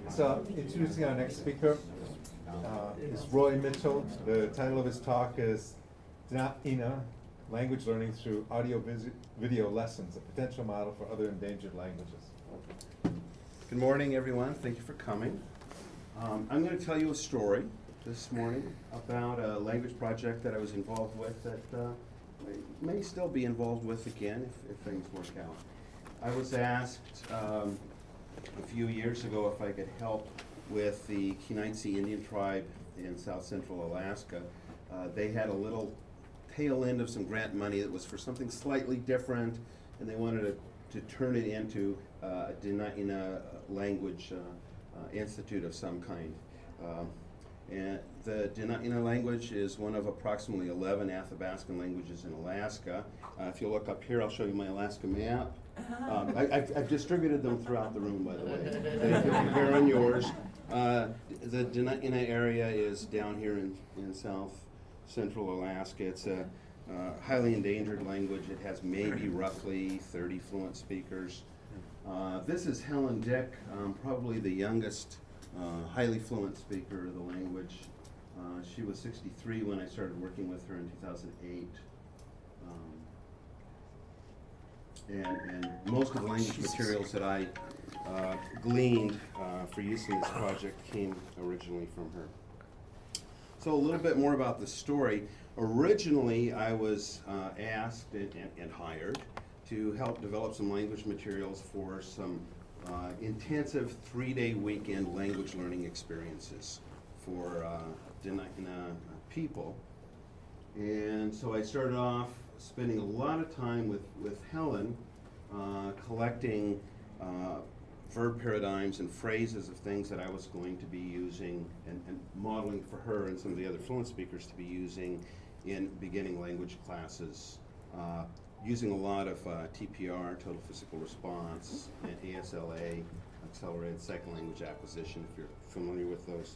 So, introducing our next speaker is Roy Mitchell. The title of his talk is Dina, Language Learning Through Audio-Video Lessons, a Potential Model for Other Endangered Languages. Good morning, everyone. Thank you for coming. I'm going to tell you a story this morning about a language project that I was involved with that I may still be involved with again if things work out. I was asked a few years ago if I could help with the Kenaitze Indian tribe in south central Alaska. They had a little tail end of some grant money that was for something slightly different, and they wanted to turn it into a Dena'ina language institute of some kind. And the Dena'ina language is one of approximately 11 Athabascan languages in Alaska. If you look up here, I'll show you my Alaska map. I've distributed them throughout the room, by the way. They're on yours. The Dena'ina area is down here in south central Alaska. It's a highly endangered language. It has maybe roughly 30 fluent speakers. This is Helen Dick, probably the youngest highly fluent speaker of the language. She was 63 when I started working with her in 2008. And most of the language materials that I gleaned for use in this project came originally from her. So a little bit more about the story. Originally, I was asked and hired to help develop some language materials for some intensive 3-day weekend language learning experiences for Dena'ina people. And so I started off spending a lot of time with Helen collecting verb paradigms and phrases of things that I was going to be using and modeling for her and some of the other fluent speakers to be using in beginning language classes, using a lot of TPR, total physical response, and ASLA, accelerated second language acquisition, if you're familiar with those.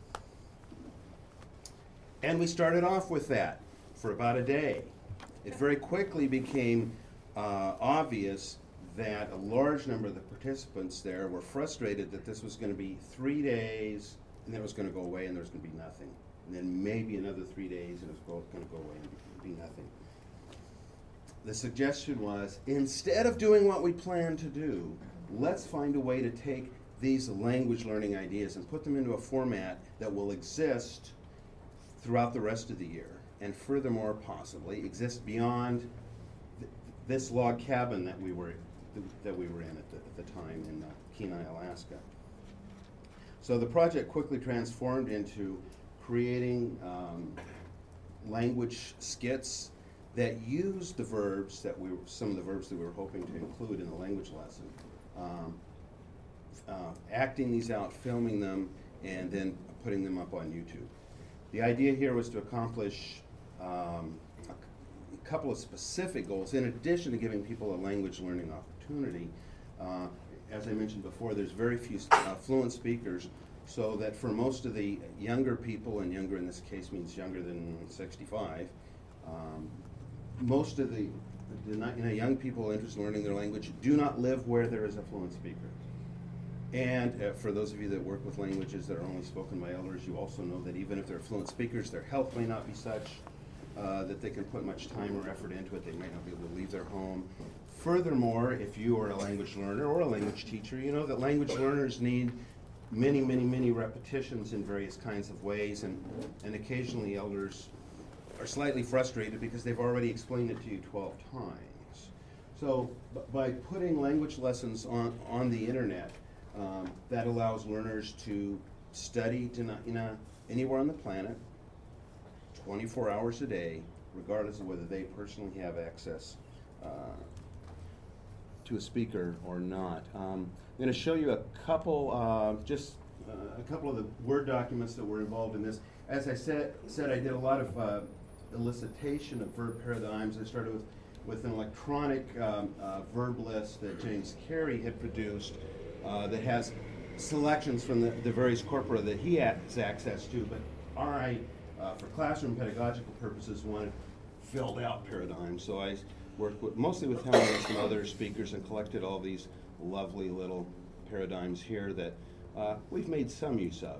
And we started off with that for about a day. It very quickly became obvious that a large number of the participants there were frustrated that this was going to be 3 days, and then it was going to go away, and there was going to be nothing. And then maybe another 3 days, and it was going to go away and be nothing. The suggestion was, instead of doing what we planned to do, let's find a way to take these language learning ideas and put them into a format that will exist throughout the rest of the year, and furthermore, possibly exist beyond this log cabin that we were in at the time in Kenai, Alaska. So the project quickly transformed into creating language skits that used the verbs that some of the verbs that we were hoping to include in the language lesson, acting these out, filming them, and then putting them up on YouTube. The idea here was to accomplish a couple of specific goals, in addition to giving people a language learning opportunity. As I mentioned before, there's very few fluent speakers, so that for most of the younger people, and younger in this case means younger than 65, most of the young people interested in learning their language do not live where there is a fluent speaker. And for those of you that work with languages that are only spoken by elders, you also know that even if they're fluent speakers, their health may not be such that they can put much time or effort into it. They might not be able to leave their home. Furthermore, if you are a language learner or a language teacher, you know that language learners need many, many, many repetitions in various kinds of ways, and occasionally elders are slightly frustrated because they've already explained it to you 12 times. So by putting language lessons on the internet, that allows learners to study Dena'ina anywhere on the planet, 24 hours a day, regardless of whether they personally have access to a speaker or not. I'm going to show you a couple, a couple of the Word documents that were involved in this. As I said I did a lot of elicitation of verb paradigms. I started with an electronic verb list that James Carey had produced that has selections from the various corpora that he has access to, but I, for classroom pedagogical purposes, wanted filled out paradigms. So I worked mostly with Helen and some other speakers and collected all these lovely little paradigms here that we've made some use of.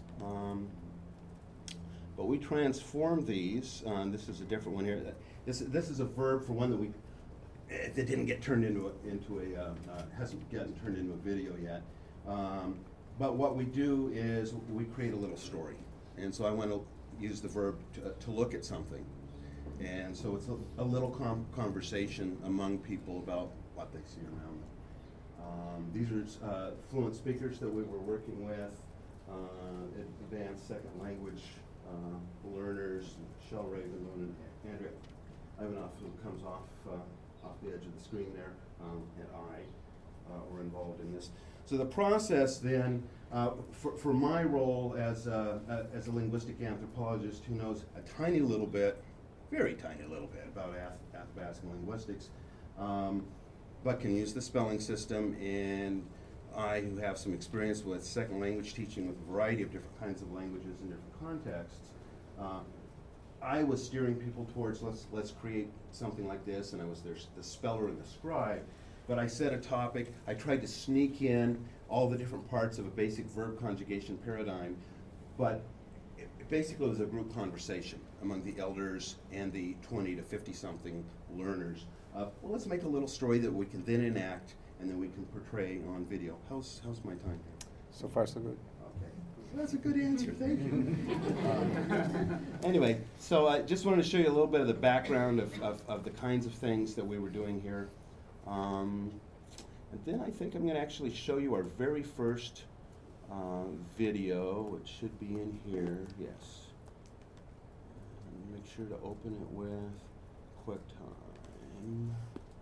But we transform these. This is a different one here. This is a verb for one that that didn't get turned hasn't gotten turned into a video yet. But what we do is we create a little story. And so I want to use the verb to look at something. And so it's a little conversation among people about what they see around them. These are fluent speakers that we were working with, advanced second language learners, Michelle Raven and Andrea Ivanoff, who comes off the edge of the screen there, and I were involved in this. So the process then, for my role as a linguistic anthropologist who knows a tiny little bit, very tiny little bit about Athabascan linguistics, but can use the spelling system, and I, who have some experience with second language teaching with a variety of different kinds of languages in different contexts, I was steering people towards let's create something like this, and I was the speller and the scribe. But I set a topic. I tried to sneak in all the different parts of a basic verb conjugation paradigm, but it basically was a group conversation among the elders and the 20 to 50-something learners. Well, let's make a little story that we can then enact and then we can portray on video. How's my time here? So far, so good. Okay, that's a good answer. Thank you. Anyway, so I just wanted to show you a little bit of the background of the kinds of things that we were doing here. And then I think I'm going to actually show you our very first video, which should be in here. Yes. And make sure to open it with QuickTime.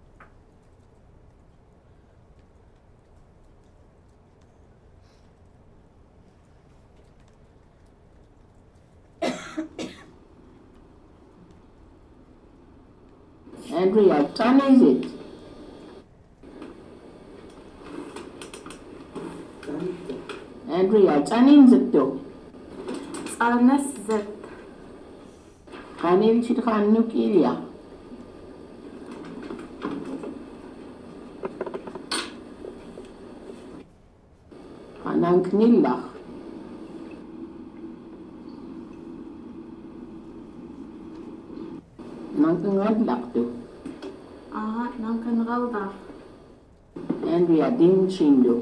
Andrea, what time is it? Andrea, tanin zito. Arnes zet. Kanil chit khanuk ilya. Kanang knillah. Nang ngadlak tu. Nang kan galda. Andrea din chindo.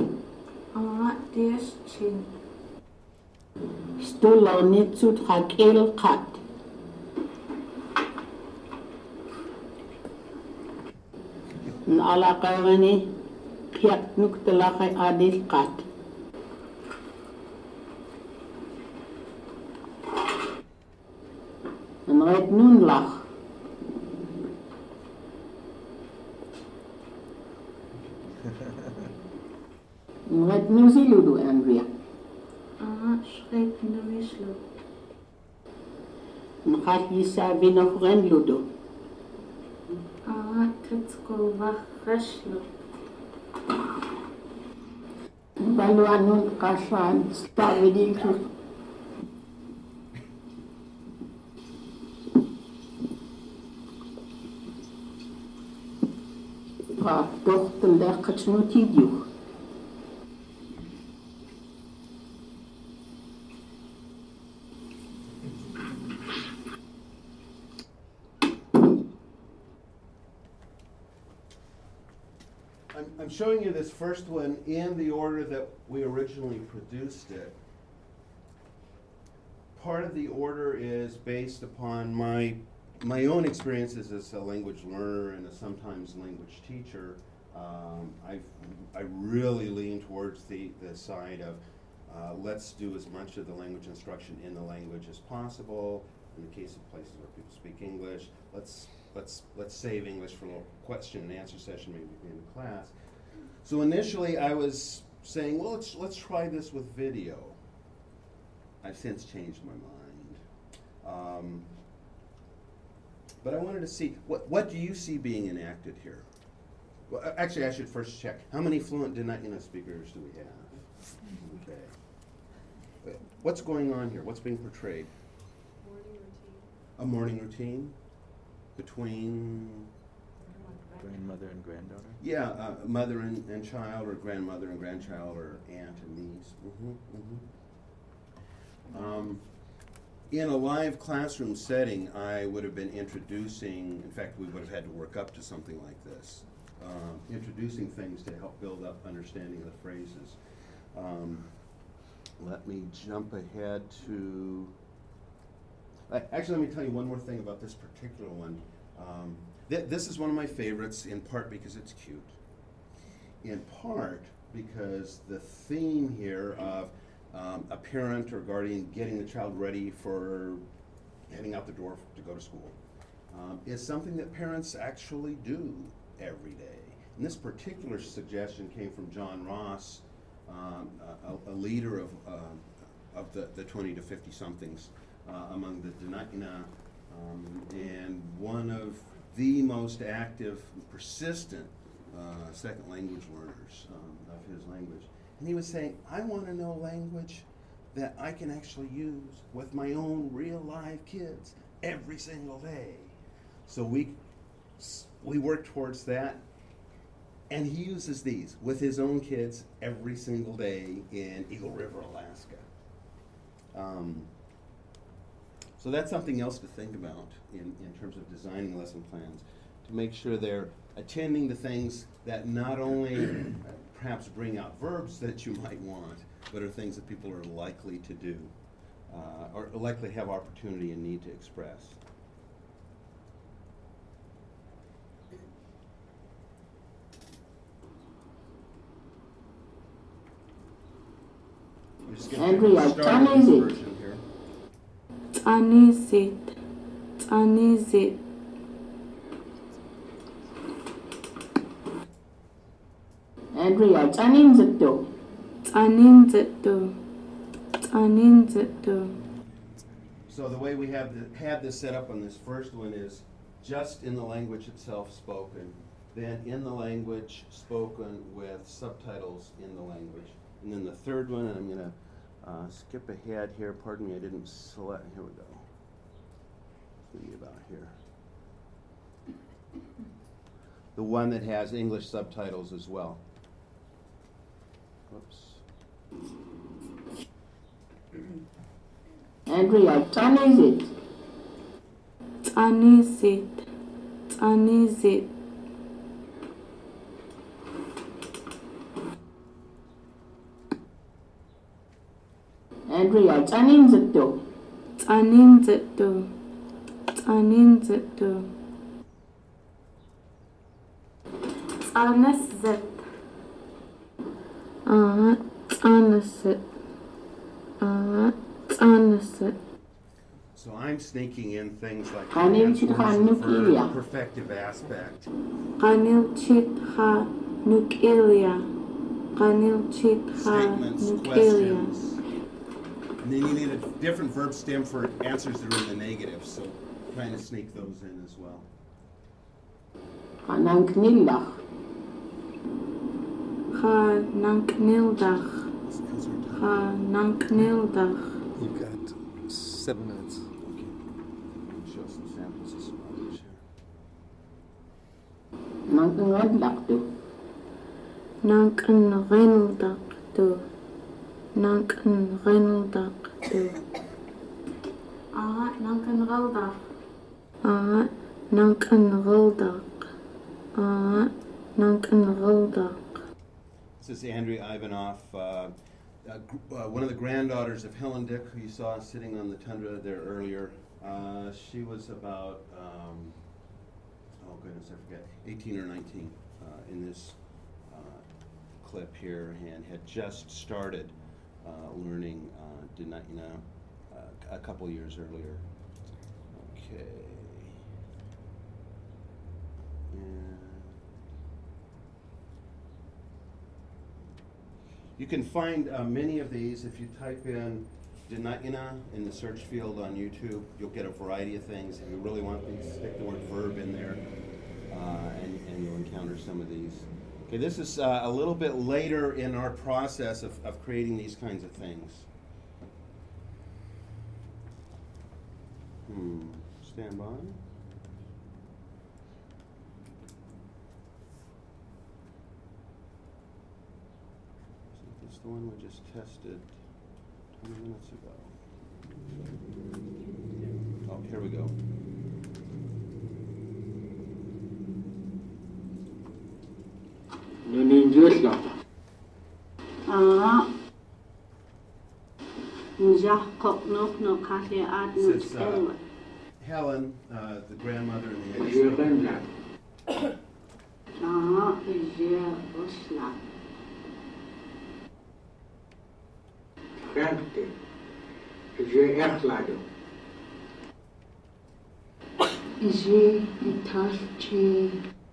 Dies chin. Stolar nitsut hakel kat. Ala kagani piak nuk telakay adil kat. Red nun lach. Red nuziludu, Andrea. Schreef nuislu. Ngat yisabi nog ren ludo. Tritsko wach reslu. Balu anun kasan stavidil tu. Toch te lekker snoetidio. I'm showing you this first one in the order that we originally produced it. Part of the order is based upon my own experiences as a language learner and a sometimes language teacher. I really lean towards the side of let's do as much of the language instruction in the language as possible. In the case of places where people speak English, let's save English for a little question and answer session maybe at the end of class. So initially I was saying, well, let's try this with video. I've since changed my mind. But I wanted to see, what do you see being enacted here? Well, actually, I should first check. How many fluent Dena'ina speakers do we have? Okay. What's going on here? What's being portrayed? Morning routine. A morning routine between Grandmother and granddaughter? Yeah, mother and child, or grandmother and grandchild, or aunt and niece. In a live classroom setting, I would have been introducing, in fact, we would have had to work up to something like this, introducing things to help build up understanding of the phrases. Let me jump ahead to, actually, let me tell you one more thing about this particular one. This is one of my favorites, in part because it's cute, in part because the theme here of a parent or guardian getting the child ready for heading out the door to go to school is something that parents actually do every day. And this particular suggestion came from John Ross, a leader of the 20 to 50 somethings among the Dena'ina, and one of the most active, persistent second language learners of his language. And he was saying, I want to know language that I can actually use with my own real live kids every single day. So we work towards that. And he uses these with his own kids every single day in Eagle River, Alaska. So that's something else to think about in terms of designing lesson plans, to make sure they're attending to things that not only perhaps bring out verbs that you might want, but are things that people are likely to do, or likely have opportunity and need to express. I'm just going Andrea, to start time with is this it? version here. Tsanizit. Tsanizit. Andrea, Chaninzito. Tsaninzitu. Tsaninzitu. So the way we had this set up on this first one is just in the language itself spoken, then in the language spoken with subtitles in the language. And then the third one, and I'm going to skip ahead here. Pardon me, I didn't select. Here we go. It's going to be about here. The one that has English subtitles as well. Whoops. Andrea, Chanizit. Tsanizit. Tsanizit. Andrea, Chaninzito. Tsaninzitu. Tsaninzitu. Tsanizit. Tsanizit. Tsanizit. So I'm sneaking in things like Hanil the Chitha Nukilia. perfective aspect. Qanil Chitha Nukilia. Qanil Chitha Statements, Nukilia. questions. And then you need a different verb stem for answers that are in the negative, so trying to sneak those in as well. Hananknilach. Qananknildach. Because we're done. Qananknildach. You've got 7 minutes. Okay. Show some samples of some others here. Nankangadlaktu. Nankanrindaqtu. Nankanrindaqtu. Nankanrildaq. Nankanrildaq. Nankanrildaq. This is Andrea Ivanov, one of the granddaughters of Helen Dick, who you saw sitting on the tundra there earlier. She was about, oh goodness, I forget, 18 or 19 in this clip here, and had just started learning Dena'ina a couple years earlier. Okay. And you can find many of these if you type in Dena'ina in the search field on YouTube. You'll get a variety of things. If you really want these, stick the word verb in there, and you'll encounter some of these. Okay, this is a little bit later in our process of creating these kinds of things. Stand by. the one we just tested 20 minutes ago? Oh, here we go. Nuninjusla. Njah kok nok no kase ad no This is, elwa. Helen, the grandmother in the Jurendla. Je osla. Kräfte. Je erklado. Je italche.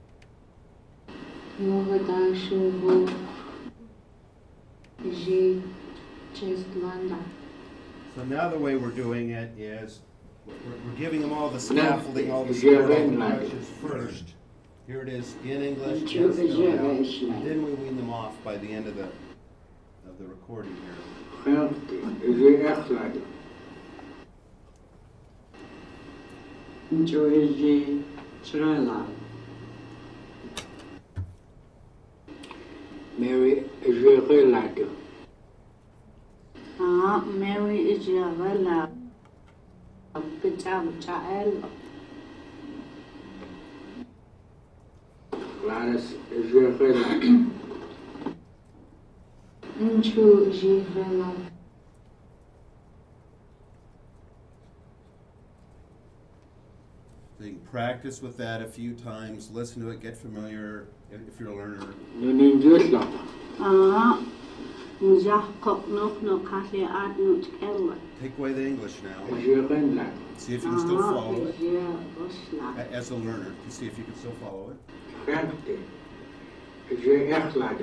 Yogadashu. Je Cheslanda. So now the way we're doing it is, we're giving them all the scaffolding, all the support, all the questions first. Here it is in English, yes, no doubt. And then we wean them off by the end of the recording here. Kräfte. Je erklado. Je Srela. Mary je relado. Mary is your vela. Picham child. Gladys is your vela. Nchu Jivrela. So you can practice with that a few times, listen to it, get familiar if you're a learner. Nuninjusla. Njah kok nok no kase ad no elwa. Take away the English now. Jurendla. See if you can still follow it. Je osla. As a learner, to see if you can still follow it. Kräfte. Je erklado.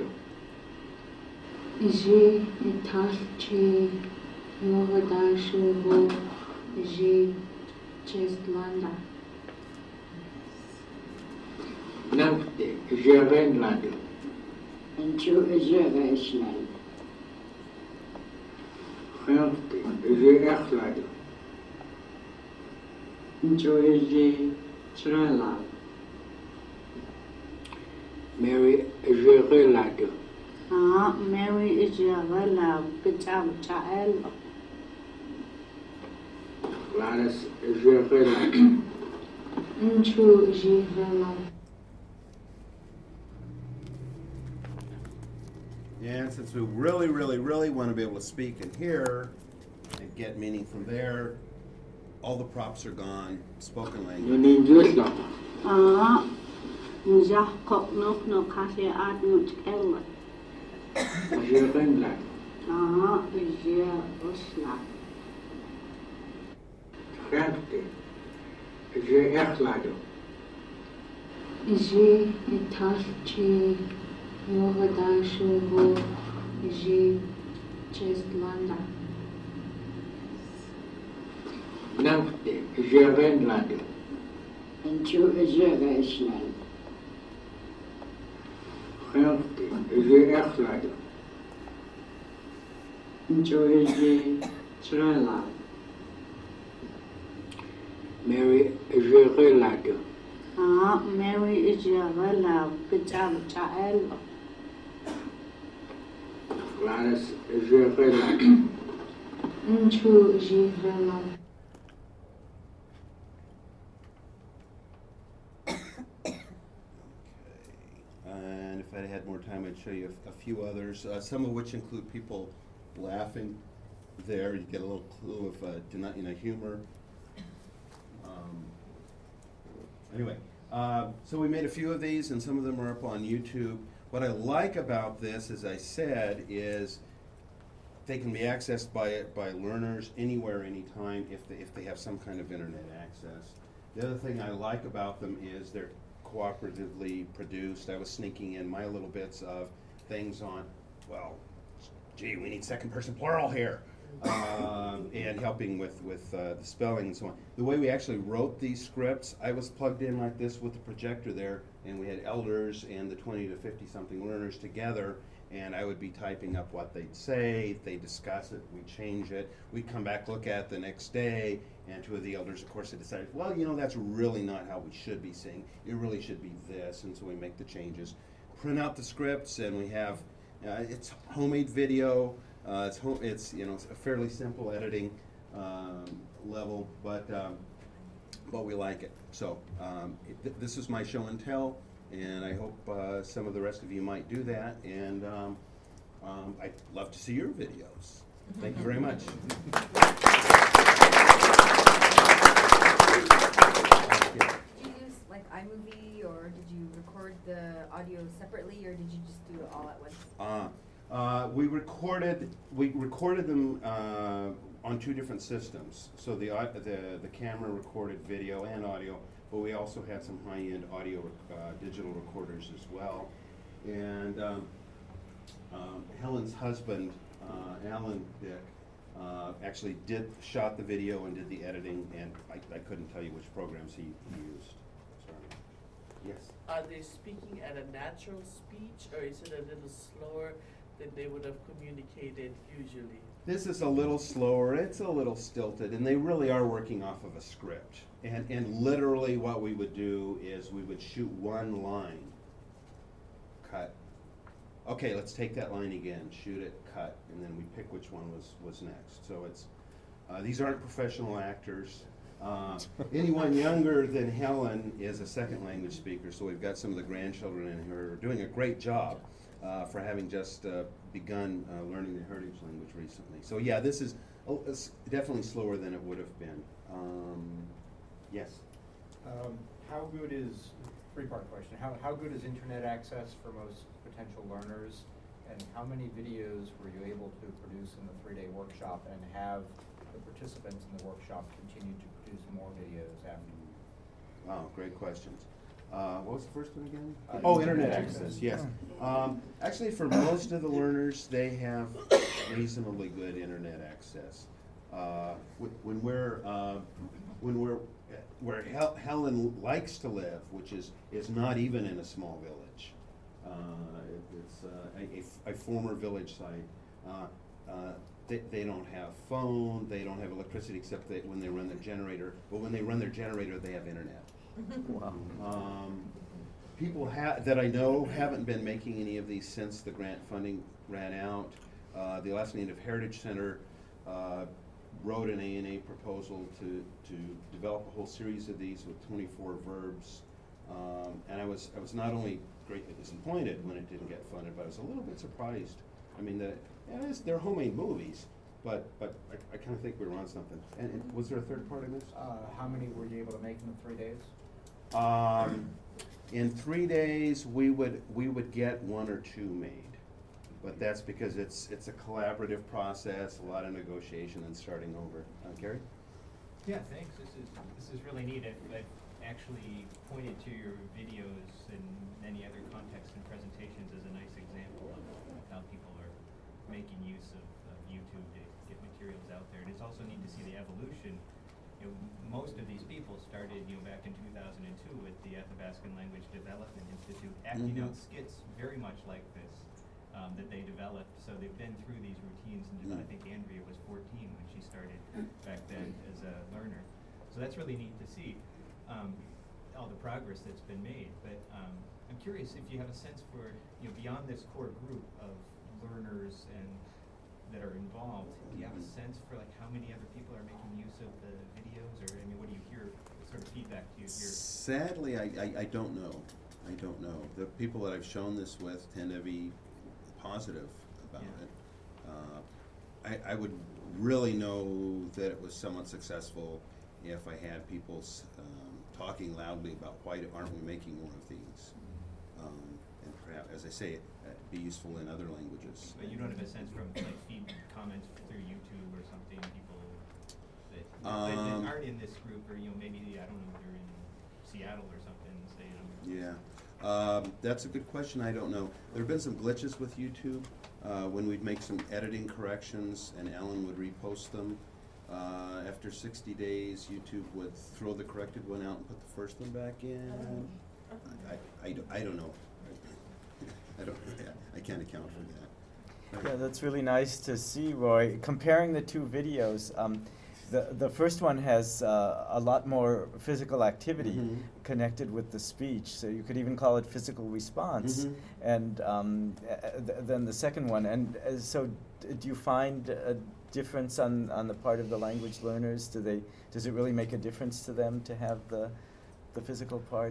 Je italche. Yogadashu. Je Cheslanda. Kräfte. Je relado. Nchu je resnal. Kräfte. Je erklado. Nchu je Srela. Mary je relado. Mary is your vela. Picham child. Gladys is your relado. Nchu Jivrela. And since we really, really, really want to be able to speak and hear and get meaning from there, all the props are gone, spoken language. Nuninjusla. Njah kok nok no kase ad no elwa. Jurendla. Je osla. Kräfte. Je erklado. Je italche. Yogadashu. Je Cheslanda. Kräfte. Je relado. Nchu je resnal. Kräfte. Je erklado. Nchu je Srela. Mary je relado. Mary is your vela. Picham child. Gladys is your relado. Nchu Jivrela. And if I had more time, I'd show you a few others, some of which include people laughing there. You get a little clue of humor. Anyway, so we made a few of these, and some of them are up on YouTube. What I like about this, as I said, is they can be accessed by learners anywhere, anytime, if they have some kind of internet access. The other thing I like about them is they're cooperatively produced. I was sneaking in my little bits of things on, well, gee, we need second person plural here. And helping with the spelling and so on. The way we actually wrote these scripts, I was plugged in like this with the projector there, and we had elders and the 20 to 50 something learners together, and I would be typing up what they'd say, they'd discuss it, we'd change it, we'd come back, look at it the next day, and two of the elders, of course, had decided, well, that's really not how we should be saying, it really should be this, and so we make the changes. Print out the scripts, and we have It's homemade video. It's you know, it's a fairly simple editing level, but we like it. So this is my show and tell, and I hope some of the rest of you might do that. And I'd love to see your videos. Thank you very much. Did you use like iMovie, or did you record the audio separately, or did you just do it all at once? We recorded them on two different systems. So the camera recorded video and audio, but we also had some high-end audio digital recorders as well. And Helen's husband, Alan Dick, actually shot the video and did the editing, and I couldn't tell you which programs he used. Sorry. Yes? Are they speaking at a natural speech, or is it a little slower than they would have communicated usually? This is a little slower, it's a little stilted, and they really are working off of a script. And literally what we would do is we would shoot one line, cut. Okay, let's take that line again, shoot it, cut, and then we pick which one was next. So it's, these aren't professional actors. Anyone younger than Helen is a second language speaker, so we've got some of the grandchildren in here who are doing a great job for having just begun learning the heritage language recently. So yeah, this is it's definitely slower than it would have been. Yes? How good is, three-part question, how good is internet access for most potential learners, and how many videos were you able to produce in the 3-day workshop, and have the participants in the workshop continue to produce more videos after you? Wow, great questions. What was the first one again? Oh, internet access, yes. Actually, for most of the learners, they have reasonably good internet access. When we're where Helen likes to live, which is not even in a small village. It's a former village site. They don't have phone, they don't have electricity except when they run their generator. But when they run their generator, they have internet. Wow. People that I know haven't been making any of these since the grant funding ran out. The Alaska Native Heritage Center wrote an A&A proposal to develop a whole series of these with 24 verbs. And I was not only greatly disappointed when it didn't get funded, but I was a little bit surprised. I mean, they're homemade movies, but I kind of think we were on something. And was there a third part I missed? How many were you able to make in the 3 days? In 3 days, we would get 1 or 2 made. But that's because it's a collaborative process, a lot of negotiation and starting over. Gary? Yeah, thanks. This is really neat. I've actually pointed to your videos in many other contexts and presentations as a nice example of how people are making use of YouTube to get materials out there. And it's also neat to see the evolution. You know, most of these people started, back in 2002 with the Athabascan Language Development Institute, acting out skits very much like this. That they developed, so they've been through these routines, and I think Andrea was 14 when she started back then as a learner. So that's really neat to see all the progress that's been made. But I'm curious if you have a sense for, beyond this core group of learners and that are involved, do you have a sense for like how many other people are making use of the videos, or what do you hear? What sort of feedback do you hear? Sadly, I don't know. I don't know. The people that I've shown this with tend to be positive about it. I would really know that it was somewhat successful if I had people talking loudly about why aren't we making more of these, and perhaps, as I say, be useful in other languages. But you don't have a sense from like feed comments through YouTube or something, people that aren't in this group, or maybe I don't know, they're in Seattle or something, say. Yeah. That's a good question. I don't know. There have been some glitches with YouTube when we'd make some editing corrections and Ellen would repost them. After 60 days, YouTube would throw the corrected one out and put the first one back in. I don't know. I can't account for that. Yeah, that's really nice to see, Roy. Comparing the two videos, The first one has a lot more physical activity Mhm. connected with the speech, so you could even call it physical response. Mhm. And then the second one. And so, do you find a difference on the part of the language learners? Does it really make a difference to them to have the physical part?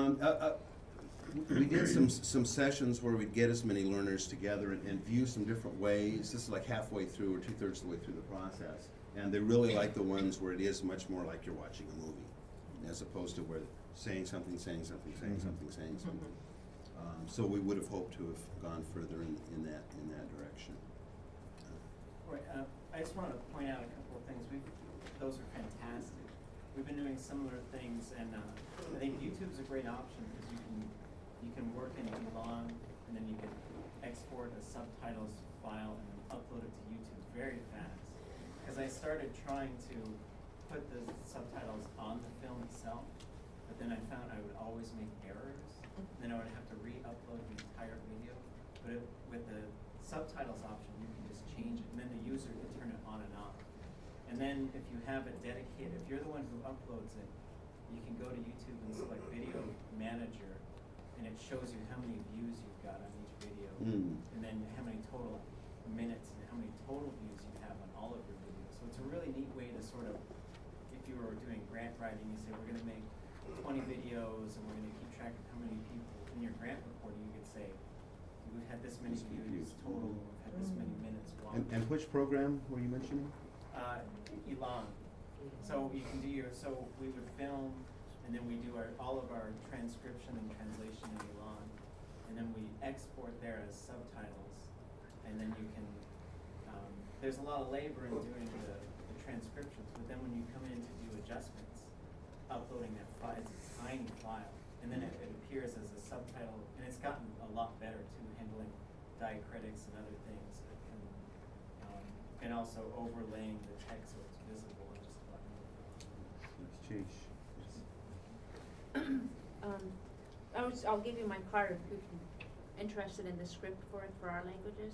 We did some sessions where we'd get as many learners together and view some different ways. This is like halfway through or 2/3 of the way through the process. And they really like the ones where it is much more like you're watching a movie, as opposed to where saying something, saying something, saying something, saying something. So we would have hoped to have gone further in that direction. Right, I just want to point out a couple of things. Those are fantastic. We've been doing similar things, and I think YouTube's a great option because you can work in Elon, and then you can export a subtitles file and then upload it to YouTube very fast. Because I started trying to put the subtitles on the film itself, but then I found I would always make errors. Then I would have to re-upload the entire video. But with the subtitles option, you can just change it, and then the user can turn it on and off. And then if you have it dedicated, if you're the one who uploads it, you can go to YouTube and select Video Manager, and it shows you how many views you've got on each video, and then how many total minutes and how many total views you have on all of your videos. So it's a really neat way to sort of, if you were doing grant writing, you say we're going to make 20 videos and we're going to keep track of how many people in your grant reporting. You could say we've had this many views total, we've had this many minutes watched. And which program were you mentioning? Elon. So you can do so we would film, and then we do all of our transcription and translation in Elon, and then we export there as subtitles, and then you can, there's a lot of labor in doing the transcriptions, but then when you come in to do adjustments, uploading that file, it's a tiny file, and then it appears as a subtitle, and it's gotten a lot better too, handling diacritics and other things that can, and also overlaying the text so it's visible and just about I'll give you my card if you're interested in the script for our languages.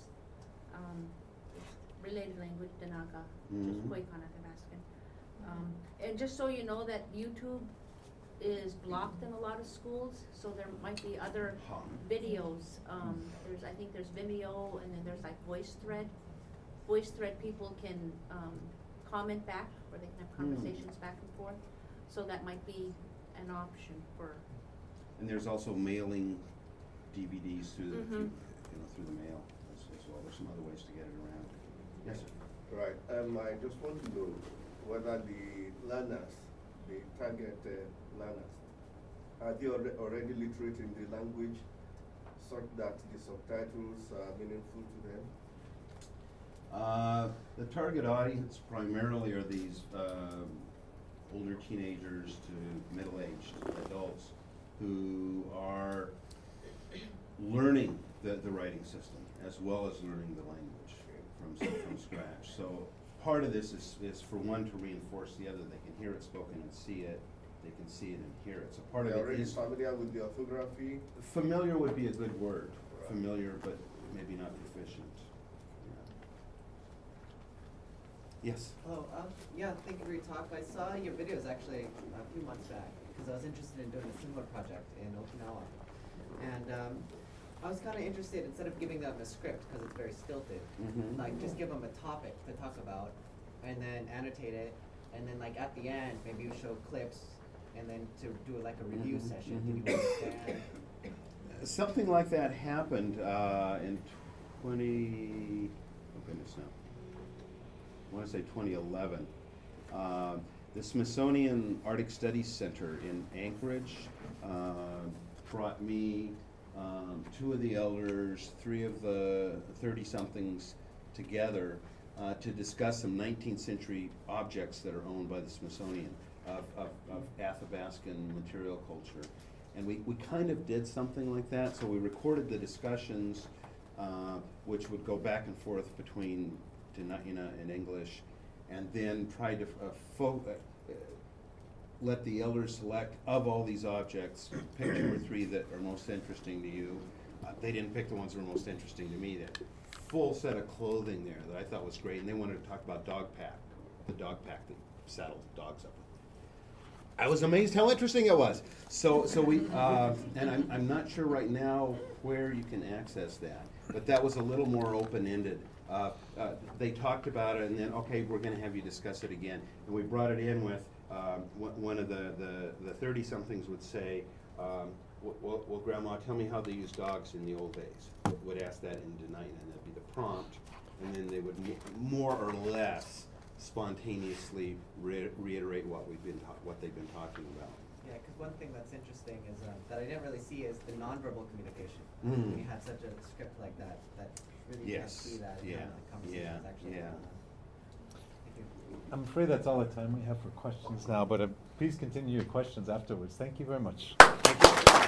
Related language, Danaka, which is Koikan Athabaskan. And just so you know that YouTube is blocked in a lot of schools, so there might be other videos. I think there's Vimeo, and then there's like VoiceThread. VoiceThread people can comment back, or they can have conversations back and forth. So that might be an option for. And there's also mailing DVDs through the mail as well. There's some other ways to get it around. Yes, sir. Right. I just want to know whether the learners, the target learners, are they already literate in the language such that the subtitles are meaningful to them? The target audience primarily are these older teenagers to middle-aged adults who are learning the writing system as well as learning the language from scratch. So part of this is for one to reinforce the other. They can hear it spoken and see it. They can see it and hear it. So part of it is already familiar with the orthography. Familiar would be a good word. Right. Familiar, but maybe not proficient. Yes. Hello. Yeah, thank you for your talk. I saw your videos actually a few months back because I was interested in doing a similar project in Okinawa. And I was kind of interested, instead of giving them a script because it's very stilted, like just give them a topic to talk about and then annotate it. And then like at the end, maybe you show clips and then to do like a review session. Did you understand? Something like that happened in 2011. The Smithsonian Arctic Studies Center in Anchorage brought me, two of the elders, 3 of the 30-somethings together to discuss some 19th century objects that are owned by the Smithsonian of Athabascan material culture. And we kind of did something like that. So we recorded the discussions, which would go back and forth between Dena'ina and English, and then tried to let the elders select, of all these objects, pick 2 or 3 that are most interesting to you. They didn't pick the ones that were most interesting to me. That full set of clothing there that I thought was great, and they wanted to talk about Dog Pack. the dog pack that saddled dogs up. I was amazed how interesting it was. So we, and I'm not sure right now where you can access that, but that was a little more open-ended. They talked about it, and then, okay, we're gonna have you discuss it again. And we brought it in with, one of the 30-somethings would say, well, Grandma, tell me how they used dogs in the old days. Would ask that in Dena'ina, and that'd be the prompt, and then they would more or less spontaneously reiterate what they've been talking about. Yeah, because one thing that's interesting is that I didn't really see is the nonverbal communication. Mm. When you have such a script like that, that really can't see that in conversations actually. Yeah. Thank you. I'm afraid that's all the time we have for questions now, but please continue your questions afterwards. Thank you very much. Thank you.